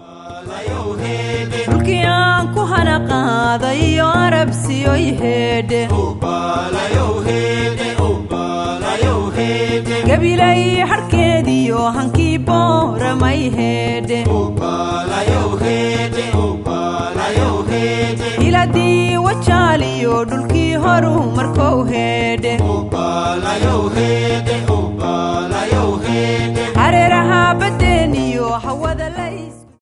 dhulkii aan ku hana qaaday iyo arabsiyo ihedhe gabilay harkeediyo hankii booramay hedhe iladii wajaaliyo dhulkii horu markou hedhe